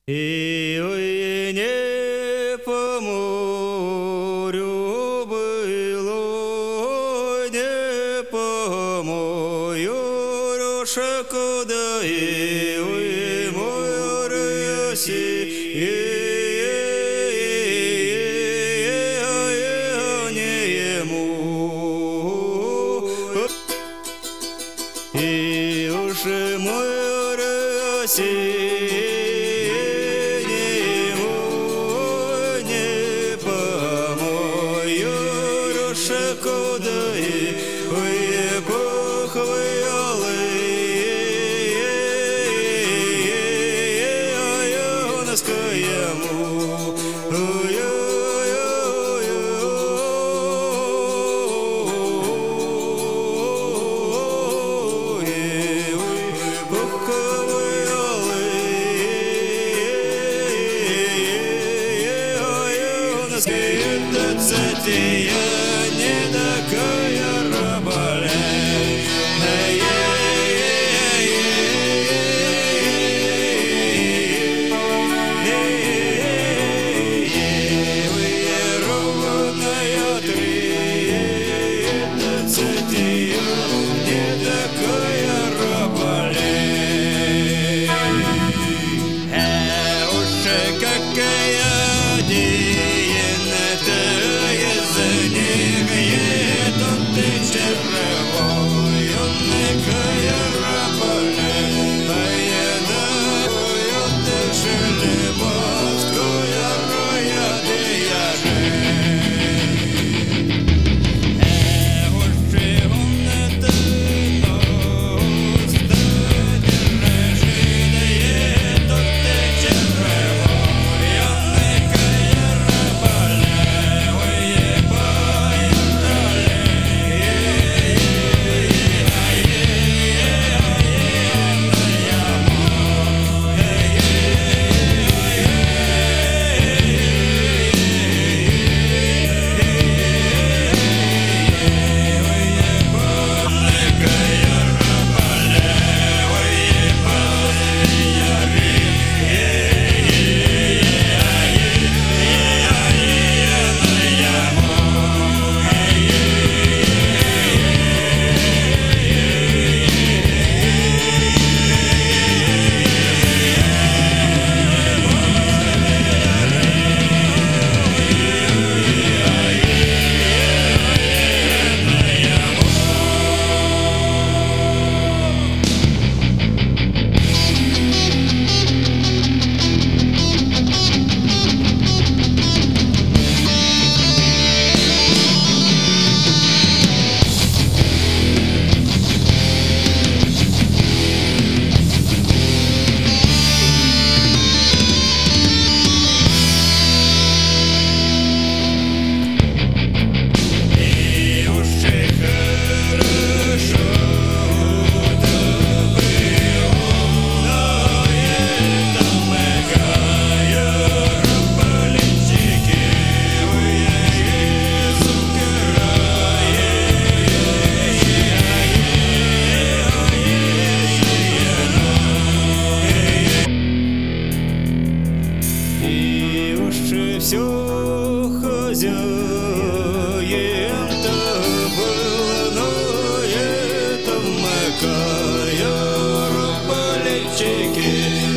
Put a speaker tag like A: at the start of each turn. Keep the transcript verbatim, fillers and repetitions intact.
A: И ой, не по морю было, не по мою рушаку, да и ой, мою ряси, не ему. И уж мою ряси, куда и вы похвалили, я нас каему, не такая раболей. Ровная три, это цития, не такая раболей. Э, уж какая диета. Все хозяин-то был, но это макая раболечики.